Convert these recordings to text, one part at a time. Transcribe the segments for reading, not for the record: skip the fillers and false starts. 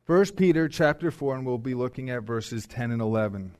1 Peter chapter 4, and we'll be looking at verses 10 and 11.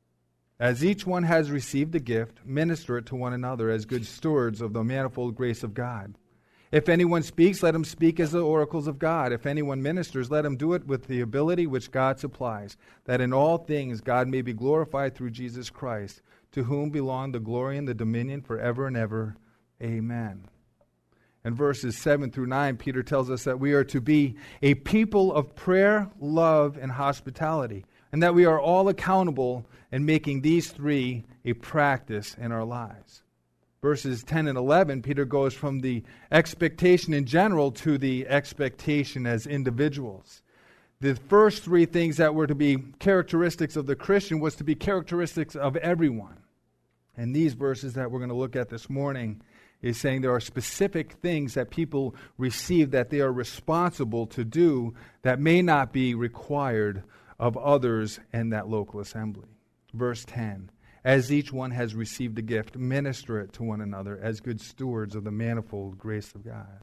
As each one has received a gift, minister it to one another as good stewards of the manifold grace of God. If anyone speaks, let him speak as the oracles of God. If anyone ministers, let him do it with the ability which God supplies, that in all things God may be glorified through Jesus Christ, to whom belong the glory and the dominion forever and ever. Amen. In verses 7 through 9, Peter tells us that we are to be a people of prayer, love, and hospitality, and that we are all accountable in making these three a practice in our lives. Verses 10 and 11, Peter goes from the expectation in general to the expectation as individuals. The first three things that were to be characteristics of the Christian was to be characteristics of everyone. And these verses that we're going to look at this morning is saying there are specific things that people receive that they are responsible to do that may not be required of others in that local assembly. Verse 10, as each one has received a gift, minister it to one another as good stewards of the manifold grace of God.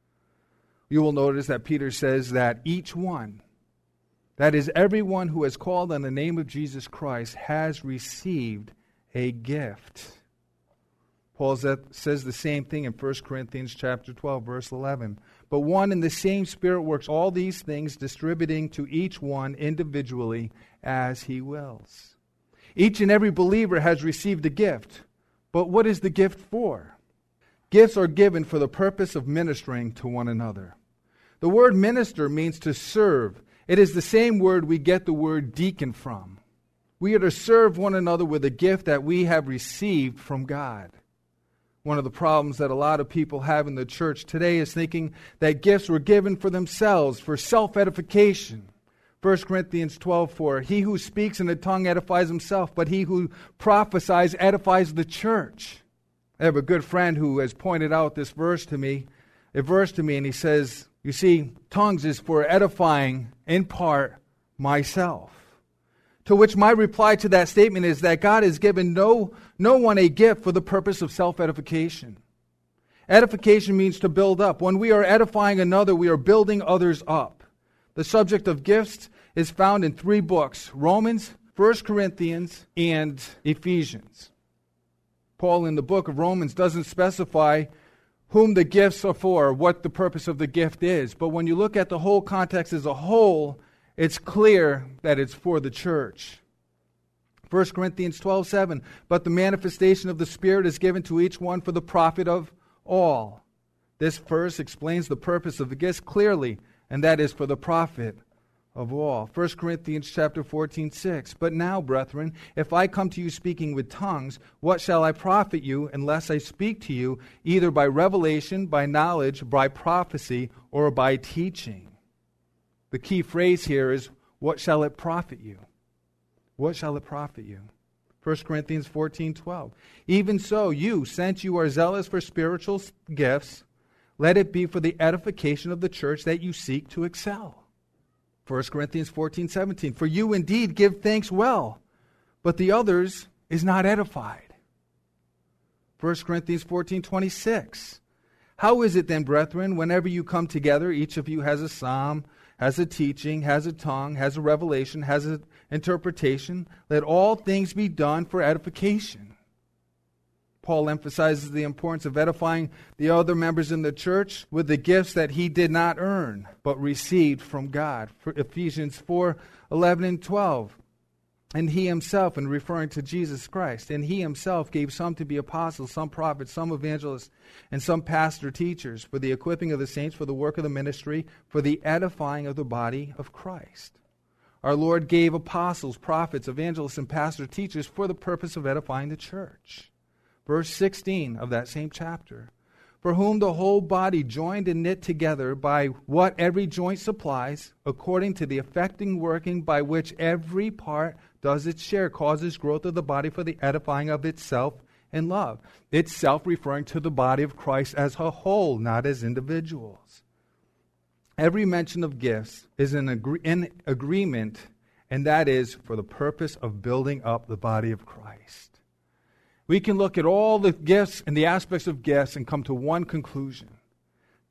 You will notice that Peter says that each one, that is everyone who has called on the name of Jesus Christ, has received a gift. Paul says the same thing in 1 Corinthians chapter 12, verse 11. But one and the same Spirit works all these things, distributing to each one individually as He wills. Each and every believer has received a gift. But what is the gift for? Gifts are given for the purpose of ministering to one another. The word minister means to serve. It is the same word we get the word deacon from. We are to serve one another with a gift that we have received from God. One of the problems that a lot of people have in the church today is thinking that gifts were given for themselves, for self-edification. 1 Corinthians 12:4, he who speaks in a tongue edifies himself, but he who prophesies edifies the church. I have a good friend who has pointed out this verse to me, and he says, you see, tongues is for edifying, in part, myself. To which my reply to that statement is that God has given no one a gift for the purpose of self-edification. Edification means to build up. When we are edifying another, we are building others up. The subject of gifts is found in 3 books, Romans, 1 Corinthians, and Ephesians. Paul in the book of Romans doesn't specify whom the gifts are for, what the purpose of the gift is. But when you look at the whole context as a whole, it's clear that it's for the church. 1 Corinthians 12:7, but the manifestation of the Spirit is given to each one for the profit of all. This verse explains the purpose of the gifts clearly, and that is for the profit of all. 1 Corinthians chapter 14:6, but now, brethren, if I come to you speaking with tongues, what shall I profit you unless I speak to you either by revelation, by knowledge, by prophecy, or by teaching? The key phrase here is, what shall it profit you? What shall it profit you? 1 Corinthians 14:12. Even so, you, since you are zealous for spiritual gifts, let it be for the edification of the church that you seek to excel. 1 Corinthians 14:17. For you indeed give thanks well, but the others is not edified. 1 Corinthians 14:26. How is it then, brethren, whenever you come together, each of you has a psalm, has a teaching, has a tongue, has a revelation, has an interpretation. Let all things be done for edification. Paul emphasizes the importance of edifying the other members in the church with the gifts that he did not earn, but received from God. For Ephesians 4:11 and 12. And he himself, and referring to Jesus Christ, and he himself gave some to be apostles, some prophets, some evangelists, and some pastor teachers, for the equipping of the saints, for the work of the ministry, for the edifying of the body of Christ. Our Lord gave apostles, prophets, evangelists, and pastor teachers for the purpose of edifying the church. Verse 16 of that same chapter. For whom the whole body joined and knit together by what every joint supplies, according to the effecting working by which every part does its share, causes growth of the body for the edifying of itself in love. Itself referring to the body of Christ as a whole, not as individuals. Every mention of gifts is in agreement, and that is for the purpose of building up the body of Christ. We can look at all the gifts and the aspects of gifts and come to one conclusion.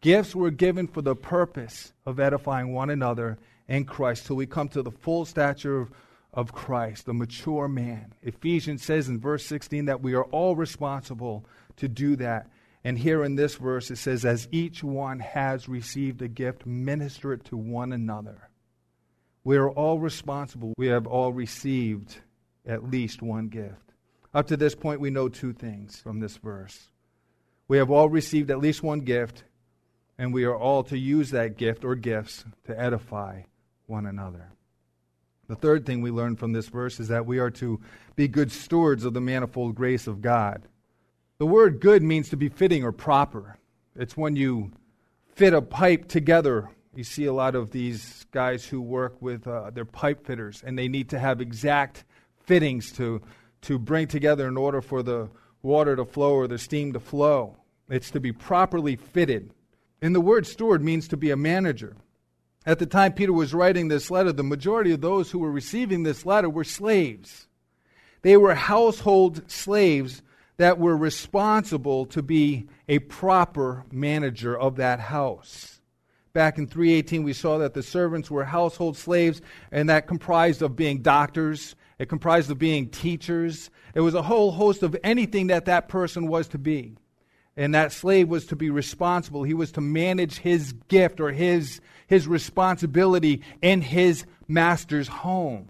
Gifts were given for the purpose of edifying one another in Christ till we come to the full stature of Christ, the mature man. Ephesians says in verse 16 that we are all responsible to do that. And here in this verse it says, as each one has received a gift, minister it to one another. We are all responsible. We have all received at least one gift. Up to this point, we know two things from this verse. We have all received at least one gift, and we are all to use that gift or gifts to edify one another. The third thing we learn from this verse is that we are to be good stewards of the manifold grace of God. The word good means to be fitting or proper. It's when you fit a pipe together. You see a lot of these guys who work with their pipe fitters, and they need to have exact fittings to bring together in order for the water to flow or the steam to flow. It's to be properly fitted. And the word steward means to be a manager. At the time Peter was writing this letter, the majority of those who were receiving this letter were slaves. They were household slaves that were responsible to be a proper manager of that house. Back in 3:18, we saw that the servants were household slaves, and that comprised of being doctors. It comprised of being teachers. It was a whole host of anything that person was to be. And that slave was to be responsible. He was to manage his gift or his responsibility in his master's home.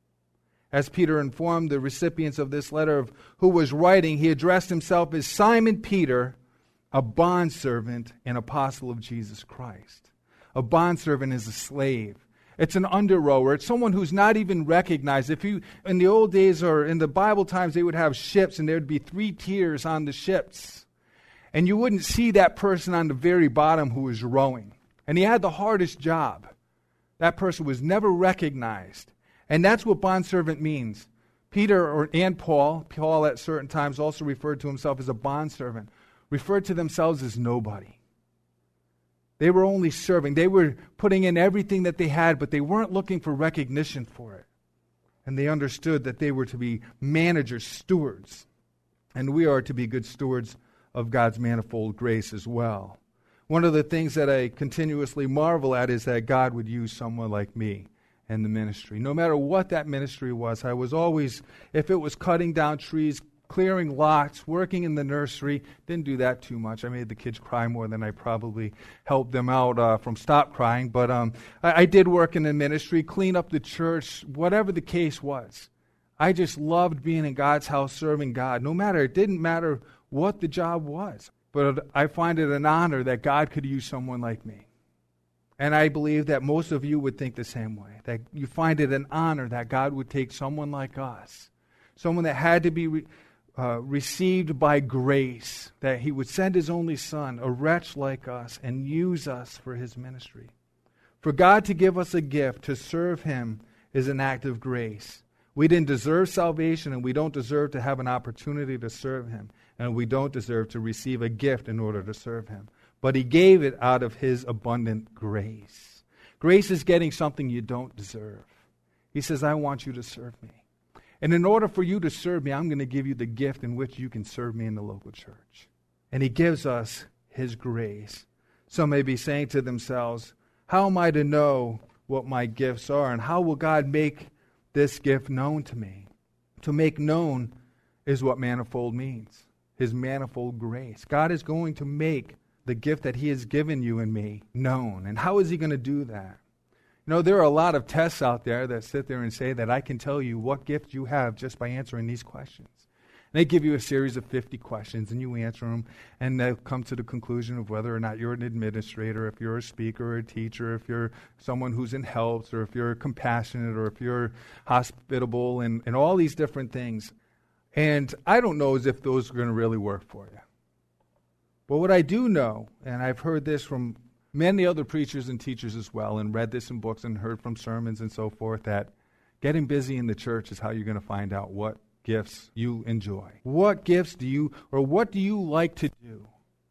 As Peter informed the recipients of this letter of who was writing, he addressed himself as Simon Peter, a bondservant and apostle of Jesus Christ. A bondservant is a slave. It's an under-rower. It's someone who's not even recognized. In the old days or in the Bible times, they would have ships and there would be 3 tiers on the ships. And you wouldn't see that person on the very bottom who was rowing. And he had the hardest job. That person was never recognized. And that's what bondservant means. Peter and Paul at certain times also referred to himself as a bondservant, referred to themselves as nobody. They were only serving. They were putting in everything that they had, but they weren't looking for recognition for it. And they understood that they were to be managers, stewards. And we are to be good stewards of God's manifold grace as well. One of the things that I continuously marvel at is that God would use someone like me in the ministry. No matter what that ministry was, I was always, if it was cutting down trees, clearing lots, working in the nursery, didn't do that too much. I made the kids cry more than I probably helped them out from stop crying. But I did work in the ministry, clean up the church, whatever the case was. I just loved being in God's house, serving God. It didn't matter what the job was. But I find it an honor that God could use someone like me. And I believe that most of you would think the same way, that you find it an honor that God would take someone like us, someone that had to be received by grace, that he would send his only son, a wretch like us, and use us for his ministry. For God to give us a gift to serve him is an act of grace. We didn't deserve salvation, and we don't deserve to have an opportunity to serve him. And we don't deserve to receive a gift in order to serve him. But he gave it out of his abundant grace. Grace is getting something you don't deserve. He says, I want you to serve me. And in order for you to serve me, I'm going to give you the gift in which you can serve me in the local church. And he gives us his grace. Some may be saying to themselves, how am I to know what my gifts are? And how will God make this gift known to me? To make known is what manifold means. His manifold grace. God is going to make the gift that he has given you and me known. And how is he going to do that? You know, there are a lot of tests out there that sit there and say that I can tell you what gift you have just by answering these questions. And they give you a series of 50 questions, and you answer them, and they'll come to the conclusion of whether or not you're an administrator, if you're a speaker or a teacher, if you're someone who's in health, or if you're compassionate, or if you're hospitable, and all these different things. And I don't know as if those are going to really work for you. But what I do know, and I've heard this from many other preachers and teachers as well, and read this in books and heard from sermons and so forth, that getting busy in the church is how you're going to find out what gifts you enjoy. What gifts do you like to do?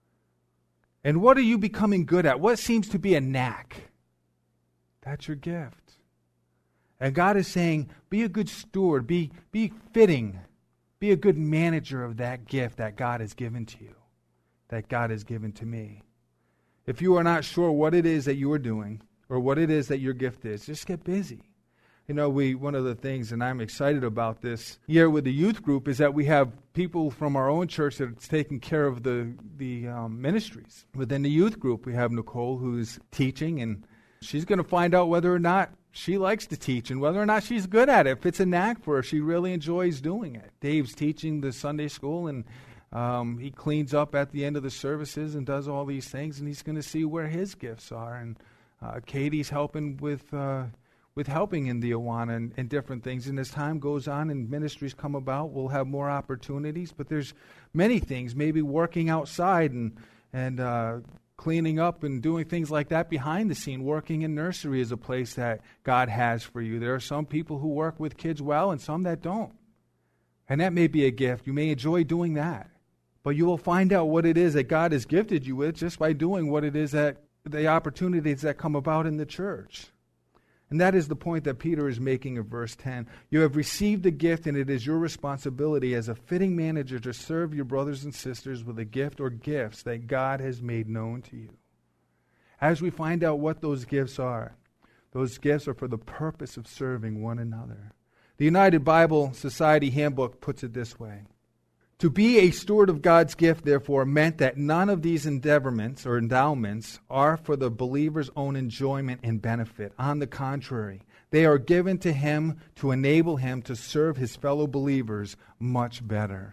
And what are you becoming good at? What seems to be a knack? That's your gift. And God is saying, be a good steward, be fitting, be a good manager of that gift that God has given to you, that God has given to me. If you are not sure what it is that you are doing or what it is that your gift is, just get busy. You know, one of the things, and I'm excited about this year with the youth group, is that we have people from our own church that's taking care of the ministries. Within the youth group, we have Nicole who's teaching, and she's going to find out whether or not she likes to teach and whether or not she's good at it. If it's a knack for her, she really enjoys doing it. Dave's teaching the Sunday school, and he cleans up at the end of the services and does all these things, and he's going to see where his gifts are. And Katie's helping with helping in the Awana and different things. And as time goes on and ministries come about, we'll have more opportunities. But there's many things, maybe working outside and cleaning up and doing things like that behind the scene. Working in nursery is a place that God has for you. There are some people who work with kids well and some that don't. And that may be a gift. You may enjoy doing that. But you will find out what it is that God has gifted you with just by doing what it is that the opportunities that come about in the church. And that is the point that Peter is making in verse 10. You have received a gift, and it is your responsibility as a fitting manager to serve your brothers and sisters with a gift or gifts that God has made known to you. As we find out what those gifts are for the purpose of serving one another. The United Bible Society Handbook puts it this way. To be a steward of God's gift, therefore, meant that none of these endeavorments or endowments are for the believer's own enjoyment and benefit. On the contrary, they are given to him to enable him to serve his fellow believers much better.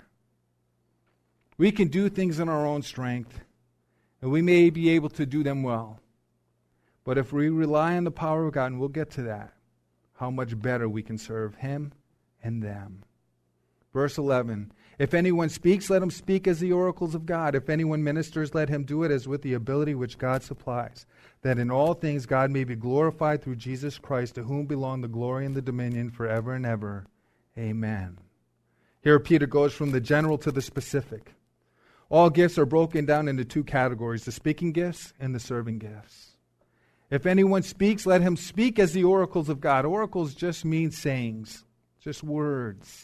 We can do things in our own strength, and we may be able to do them well. But if we rely on the power of God, and we'll get to that, how much better we can serve him and them. Verse 11, if anyone speaks, let him speak as the oracles of God. If anyone ministers, let him do it as with the ability which God supplies, that in all things God may be glorified through Jesus Christ, to whom belong the glory and the dominion forever and ever. Amen. Here Peter goes from the general to the specific. All gifts are broken down into two categories, the speaking gifts and the serving gifts. If anyone speaks, let him speak as the oracles of God. Oracles just mean sayings, just words.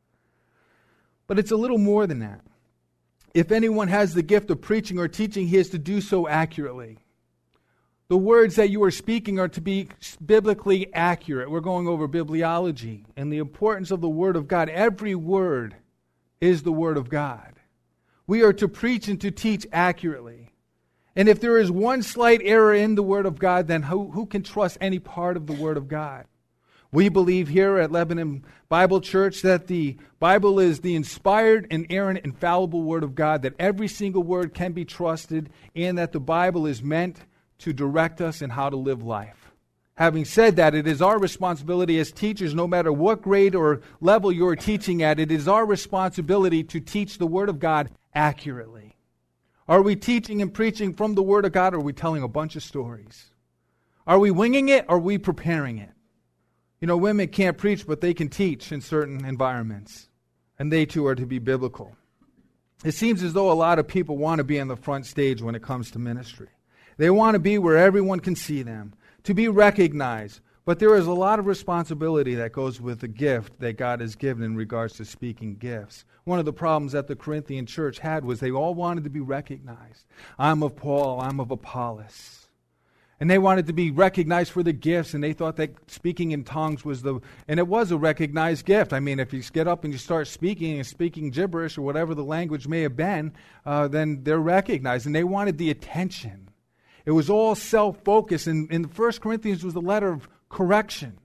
But it's a little more than that. If anyone has the gift of preaching or teaching, he is to do so accurately. The words that you are speaking are to be biblically accurate. We're going over bibliology and the importance of the Word of God. Every word is the Word of God. We are to preach and to teach accurately. And if there is one slight error in the Word of God, then who can trust any part of the Word of God? We believe here at Lebanon Bible Church that the Bible is the inspired, inerrant, infallible Word of God, that every single word can be trusted, and that the Bible is meant to direct us in how to live life. Having said that, it is our responsibility as teachers, no matter what grade or level you're teaching at, it is our responsibility to teach the Word of God accurately. Are we teaching and preaching from the Word of God, or are we telling a bunch of stories? Are we winging it, or are we preparing it? You know, women can't preach, but they can teach in certain environments. And they too are to be biblical. It seems as though a lot of people want to be on the front stage when it comes to ministry. They want to be where everyone can see them, to be recognized. But there is a lot of responsibility that goes with the gift that God has given in regards to speaking gifts. One of the problems that the Corinthian church had was they all wanted to be recognized. I'm of Paul, I'm of Apollos. And they wanted to be recognized for the gifts, and they thought that speaking in tongues was and it was a recognized gift. I mean, if you get up and you start speaking gibberish or whatever the language may have been, then they're recognized, and they wanted the attention. It was all self-focused, and in 1 Corinthians was the letter of correction.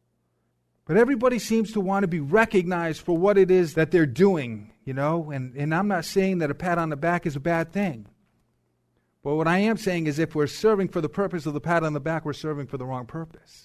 But everybody seems to want to be recognized for what it is that they're doing, you know, and I'm not saying that a pat on the back is a bad thing. But what I am saying is if we're serving for the purpose of the pat on the back, we're serving for the wrong purpose.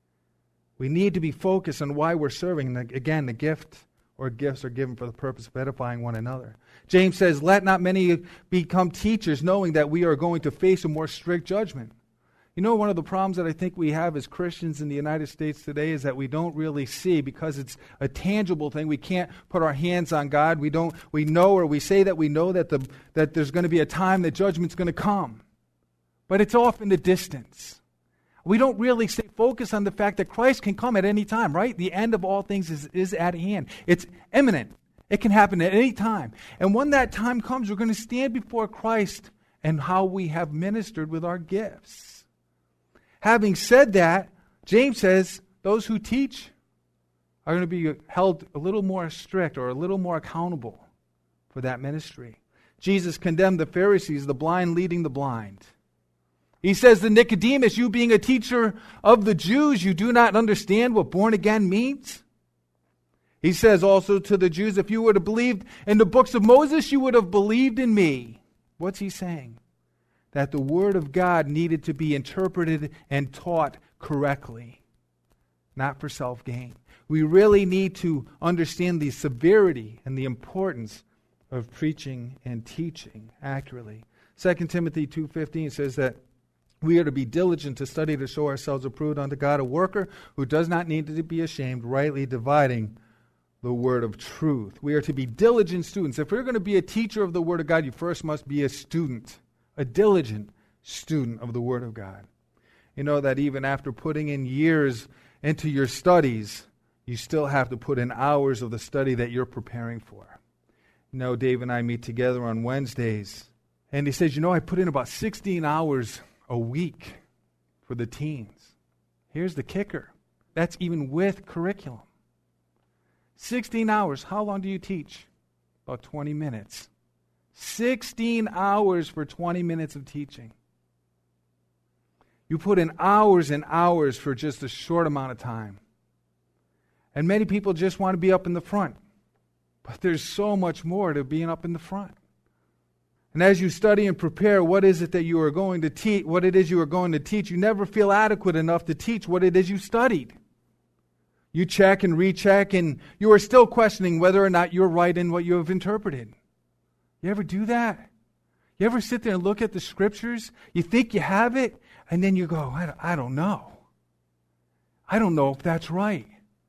We need to be focused on why we're serving. And again, the gift or gifts are given for the purpose of edifying one another. James says, let not many become teachers, knowing that we are going to face a more strict judgment. You know, one of the problems that I think we have as Christians in the United States today is that we don't really see, because it's a tangible thing. We can't put our hands on God. We know, or we say that we know that there's going to be a time that judgment's going to come. But it's off in the distance. We don't really stay focused on the fact that Christ can come at any time, right? The end of all things is at hand. It's imminent. It can happen at any time. And when that time comes, we're going to stand before Christ and how we have ministered with our gifts. Having said that, James says those who teach are going to be held a little more strict or a little more accountable for that ministry. Jesus condemned the Pharisees, the blind leading the blind. He says to Nicodemus, you being a teacher of the Jews, you do not understand what born again means? He says also to the Jews, if you would have believed in the books of Moses, you would have believed in me. What's he saying? That the Word of God needed to be interpreted and taught correctly, not for self-gain. We really need to understand the severity and the importance of preaching and teaching accurately. 2 Timothy 2:15 says that we are to be diligent to study to show ourselves approved unto God, a worker who does not need to be ashamed, rightly dividing the word of truth. We are to be diligent students. If we're going to be a teacher of the Word of God, you first must be a student, a diligent student of the Word of God. You know that even after putting in years into your studies, you still have to put in hours of the study that you're preparing for. You know, Dave and I meet together on Wednesdays, and he says, I put in about 16 hours a week for the teens. Here's the kicker. That's even with curriculum. 16 hours. How long do you teach? About 20 minutes. 16 hours for 20 minutes of teaching. You put in hours and hours for just a short amount of time. And many people just want to be up in the front. But there's so much more to being up in the front. And as you study and prepare what is it that you are going to teach, what it is you are going to teach, you never feel adequate enough to teach what it is you studied. You check and recheck, and you are still questioning whether or not you're right in what you have interpreted. You ever do that? You ever sit there and look at the Scriptures? You think you have it, and then you go, I don't know. I don't know if that's right.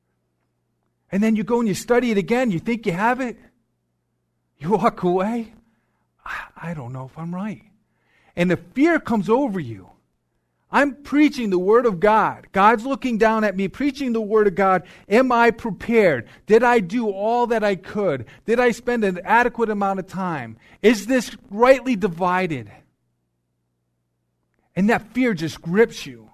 And then you go and you study it again. You think you have it. You walk away. I don't know if I'm right. And the fear comes over you. I'm preaching the Word of God. God's looking down at me, preaching the Word of God. Am I prepared? Did I do all that I could? Did I spend an adequate amount of time? Is this rightly divided? And that fear just grips you.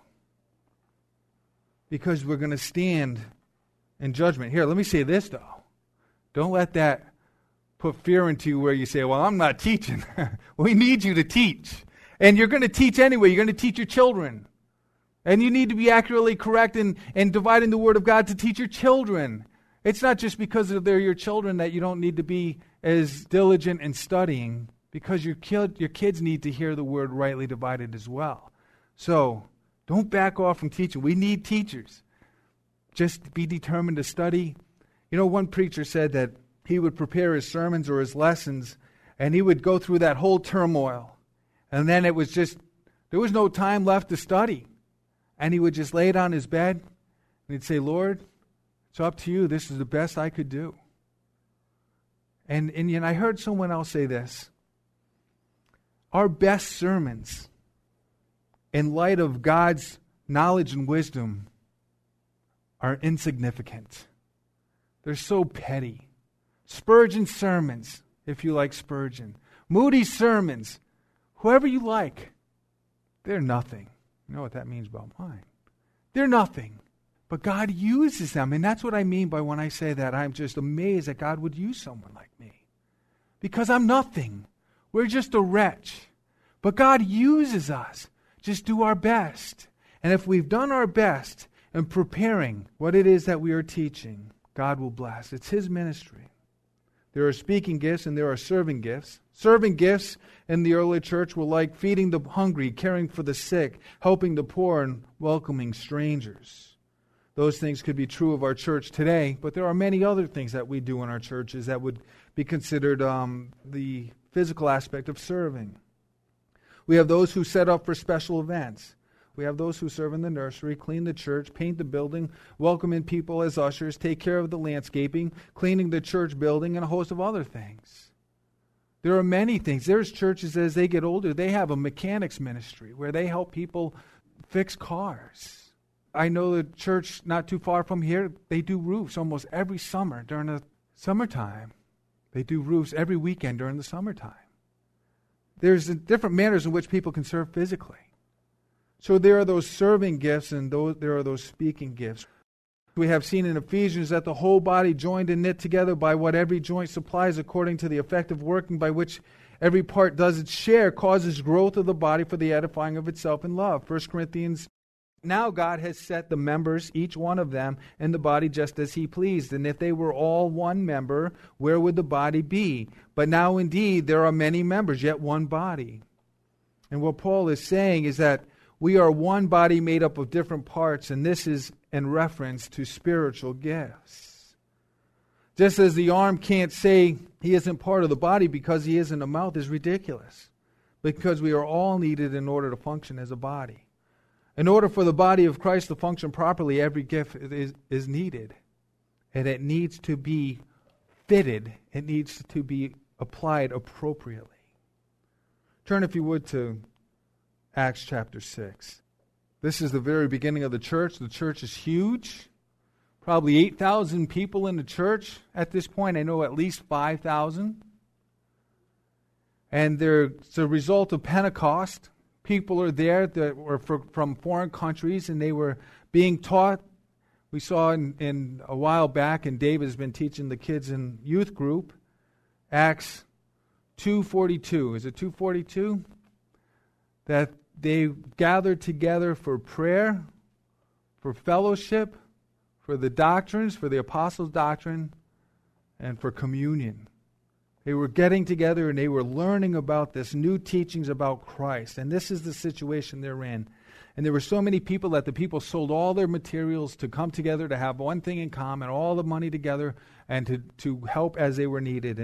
Because we're going to stand in judgment. Here, let me say this though. Don't let that put fear into you where you say, well, I'm not teaching. We need you to teach. And you're going to teach anyway. You're going to teach your children. And you need to be accurately correct in dividing the Word of God to teach your children. It's not just because they're your children that you don't need to be as diligent in studying, because your kids need to hear the Word rightly divided as well. So don't back off from teaching. We need teachers. Just be determined to study. One preacher said that he would prepare his sermons or his lessons, and he would go through that whole turmoil. And then there was no time left to study. And he would just lay it on his bed, and he'd say, Lord, it's up to you. This is the best I could do. And I heard someone else say this. Our best sermons, in light of God's knowledge and wisdom, are insignificant. They're so petty. Spurgeon's sermons, if you like Spurgeon. Moody's sermons, whoever you like, they're nothing. You know what that means about mine. They're nothing. But God uses them. And that's what I mean by when I say that. I'm just amazed that God would use someone like me. Because I'm nothing. We're just a wretch. But God uses us. Just do our best. And if we've done our best in preparing what it is that we are teaching, God will bless. It's His ministry. There are speaking gifts and there are serving gifts. Serving gifts in the early church were like feeding the hungry, caring for the sick, helping the poor, and welcoming strangers. Those things could be true of our church today, but there are many other things that we do in our churches that would be considered the physical aspect of serving. We have those who set up for special events. We have those who serve in the nursery, clean the church, paint the building, welcome in people as ushers, take care of the landscaping, cleaning the church building, and a host of other things. There are many things. There's churches as they get older, they have a mechanics ministry where they help people fix cars. I know the church not too far from here, they do roofs almost every summer during the summertime. They do roofs every weekend during the summertime. there's different manners in which people can serve physically. So there are those serving gifts and there are those speaking gifts. We have seen in Ephesians that the whole body joined and knit together by what every joint supplies according to the effective working by which every part does its share causes growth of the body for the edifying of itself in love. 1 Corinthians, now God has set the members, each one of them, in the body just as He pleased. And if they were all one member, where would the body be? But now indeed there are many members, yet one body. And what Paul is saying is that we are one body made up of different parts, and this is in reference to spiritual gifts. Just as the arm can't say he isn't part of the body because he isn't a mouth is ridiculous, because we are all needed in order to function as a body. In order for the body of Christ to function properly, every gift is needed, and it needs to be fitted. It needs to be applied appropriately. Turn, if you would, to Acts chapter 6. This is the very beginning of the church. The church is huge. Probably 8,000 people in the church at this point. I know at least 5,000. And it's a result of Pentecost. People are there that were from foreign countries, and they were being taught. We saw in a while back, and David has been teaching the kids in youth group, Acts 2:42. Is it 2:42? That they gathered together for prayer, for fellowship, for the doctrines, for the apostles' doctrine, and for communion. They were getting together and they were learning about this new teachings about Christ. And this is the situation they're in. And there were so many people that the people sold all their materials to come together to have one thing in common, all the money together, and to help as they were needed.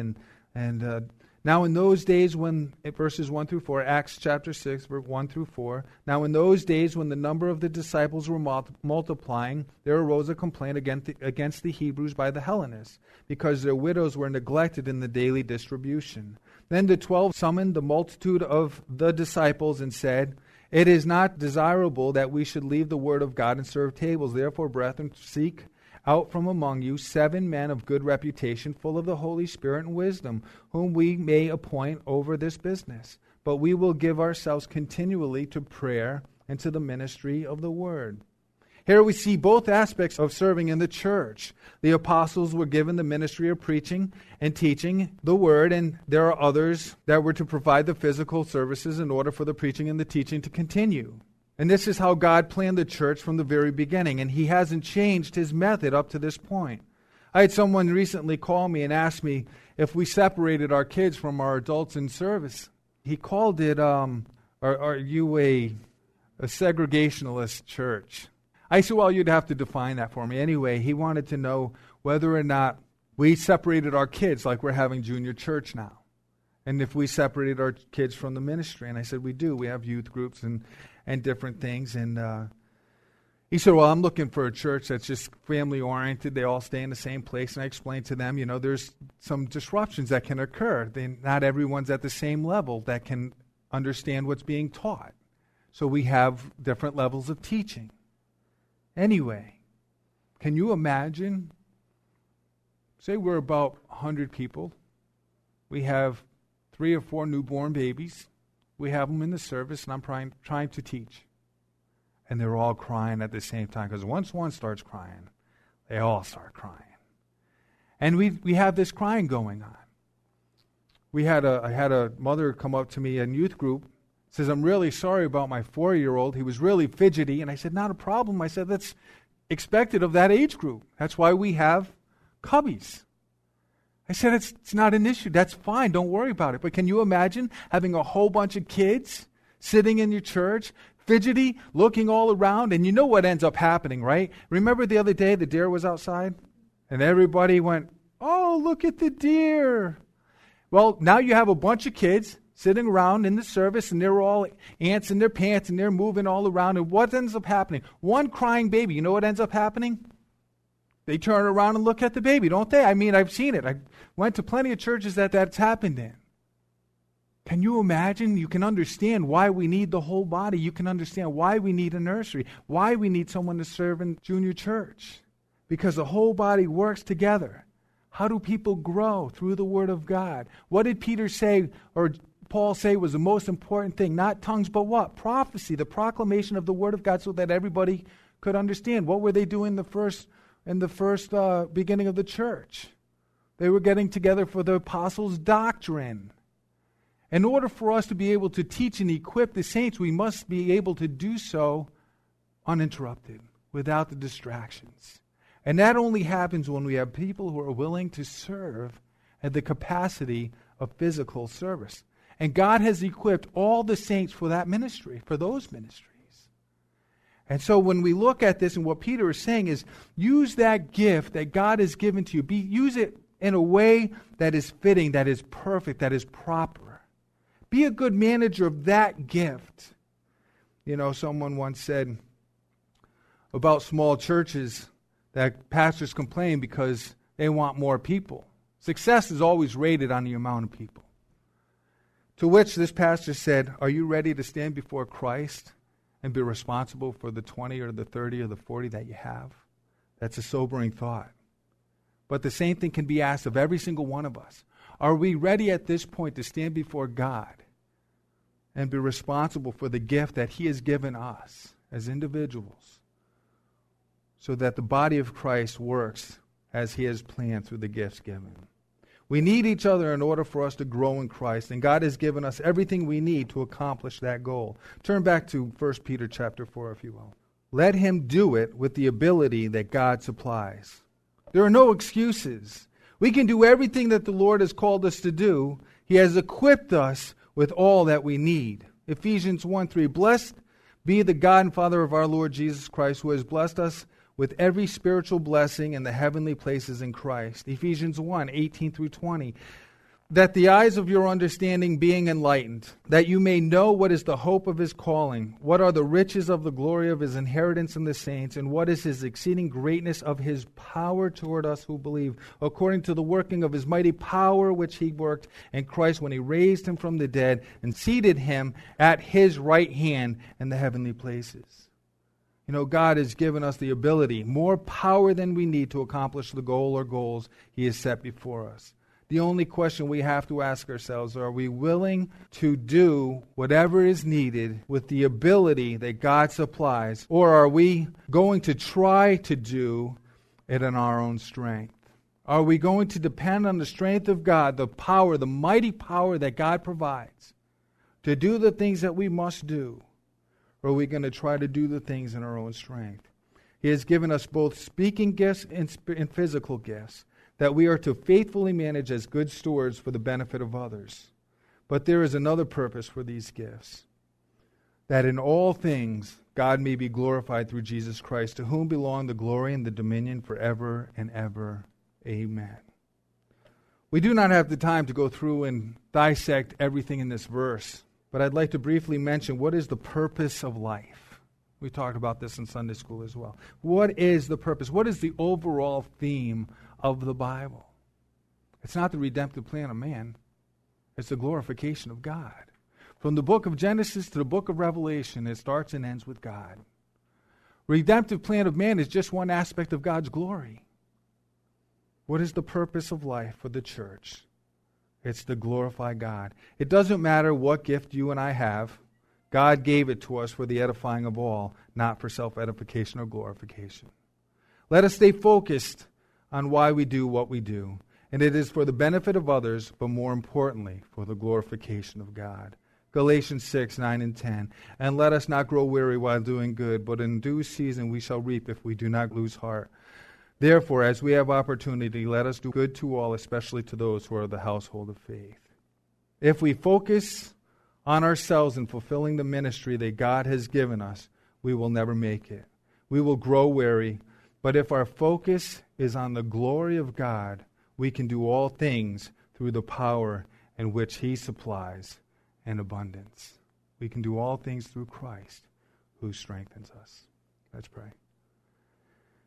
And now in those days when, verses 1 through 4, Acts chapter 6, verse 1 through 4, now in those days when the number of the disciples were multiplying, there arose a complaint against the Hebrews by the Hellenists, because their widows were neglected in the daily distribution. Then the 12 summoned the multitude of the disciples and said, it is not desirable that we should leave the word of God and serve tables. Therefore, brethren, seek out from among you 7 men of good reputation, full of the Holy Spirit and wisdom, whom we may appoint over this business. But we will give ourselves continually to prayer and to the ministry of the word. Here we see both aspects of serving in the church. The apostles were given the ministry of preaching and teaching the word, and there are others that were to provide the physical services in order for the preaching and the teaching to continue. And this is how God planned the church from the very beginning, and He hasn't changed His method up to this point. I had someone recently call me and ask me if we separated our kids from our adults in service. He called it, are you a segregationalist church? I said, well, you'd have to define that for me. Anyway, he wanted to know whether or not we separated our kids like we're having junior church now. And if we separated our kids from the ministry. And I said, we do. We have youth groups and different things. And he said, well, I'm looking for a church that's just family-oriented. They all stay in the same place. And I explained to them, there's some disruptions that can occur. Not everyone's at the same level that can understand what's being taught. So we have different levels of teaching. Anyway, can you imagine? Say we're about 100 people. We have 3 or 4 newborn babies. We have them in the service, and I'm trying to teach. And they're all crying at the same time, because once one starts crying, they all start crying. And we have this crying going on. I had a mother come up to me in youth group, says, I'm really sorry about my 4-year-old. He was really fidgety. And I said, not a problem. I said, that's expected of that age group. That's why we have cubbies. I said, it's not an issue. That's fine. Don't worry about it. But can you imagine having a whole bunch of kids sitting in your church, fidgety, looking all around? And you know what ends up happening, right? Remember the other day the deer was outside? And everybody went, oh, look at the deer. Well, now you have a bunch of kids sitting around in the service, and they're all ants in their pants, and they're moving all around. And what ends up happening? One crying baby. You know what ends up happening? They turn around and look at the baby, don't they? I mean, I've seen it. I went to plenty of churches that's happened in. Can you imagine? You can understand why we need the whole body. You can understand why we need a nursery, why we need someone to serve in junior church. Because the whole body works together. How do people grow? Through the Word of God. What did Peter say, or Paul say was the most important thing? Not tongues, but what? Prophecy, the proclamation of the word of God so that everybody could understand. What were they doing in the first beginning of the church? They were getting together for the apostles' doctrine. In order for us to be able to teach and equip the saints, we must be able to do so uninterrupted, without the distractions. And that only happens when we have people who are willing to serve at the capacity of physical service. And God has equipped all the saints for that ministry, for those ministries. And so when we look at this, and what Peter is saying is, use that gift that God has given to you. Use it in a way that is fitting, that is perfect, that is proper. Be a good manager of that gift. You know, someone once said about small churches that pastors complain because they want more people. Success is always rated on the amount of people. To which this pastor said, are you ready to stand before Christ and be responsible for the 20 or the 30 or the 40 that you have? That's a sobering thought. But the same thing can be asked of every single one of us. Are we ready at this point to stand before God and be responsible for the gift that He has given us as individuals so that the body of Christ works as He has planned through the gifts given? We need each other in order for us to grow in Christ, and God has given us everything we need to accomplish that goal. Turn back to 1 Peter chapter 4, if you will. Let him do it with the ability that God supplies. There are no excuses. We can do everything that the Lord has called us to do. He has equipped us with all that we need. Ephesians 1:3, blessed be the God and Father of our Lord Jesus Christ, who has blessed us with every spiritual blessing in the heavenly places in Christ. Ephesians 1:18-20. That the eyes of your understanding being enlightened, that you may know what is the hope of His calling, what are the riches of the glory of His inheritance in the saints, and what is His exceeding greatness of His power toward us who believe, according to the working of His mighty power which He worked in Christ when He raised Him from the dead and seated Him at His right hand in the heavenly places. You know, God has given us the ability, more power than we need to accomplish the goal or goals He has set before us. The only question we have to ask ourselves, are we willing to do whatever is needed with the ability that God supplies, or are we going to try to do it in our own strength? Are we going to depend on the strength of God, the power, the mighty power that God provides to do the things that we must do? Or are we going to try to do the things in our own strength? He has given us both speaking gifts and physical gifts that we are to faithfully manage as good stewards for the benefit of others. But there is another purpose for these gifts, that in all things God may be glorified through Jesus Christ, to whom belong the glory and the dominion forever and ever. Amen. We do not have the time to go through and dissect everything in this verse, but I'd like to briefly mention what is the purpose of life. We talked about this in Sunday school as well. What is the purpose? What is the overall theme of the Bible? It's not the redemptive plan of man. It's the glorification of God. From the book of Genesis to the book of Revelation, it starts and ends with God. Redemptive plan of man is just one aspect of God's glory. What is the purpose of life for the church? It's to glorify God. It doesn't matter what gift you and I have. God gave it to us for the edifying of all, not for self-edification or glorification. Let us stay focused on why we do what we do. And it is for the benefit of others, but more importantly, for the glorification of God. Galatians 6:9-10. And let us not grow weary while doing good, but in due season we shall reap if we do not lose heart. Therefore, as we have opportunity, let us do good to all, especially to those who are of the household of faith. If we focus on ourselves in fulfilling the ministry that God has given us, we will never make it. We will grow weary. But if our focus is on the glory of God, we can do all things through the power in which He supplies in abundance. We can do all things through Christ who strengthens us. Let's pray.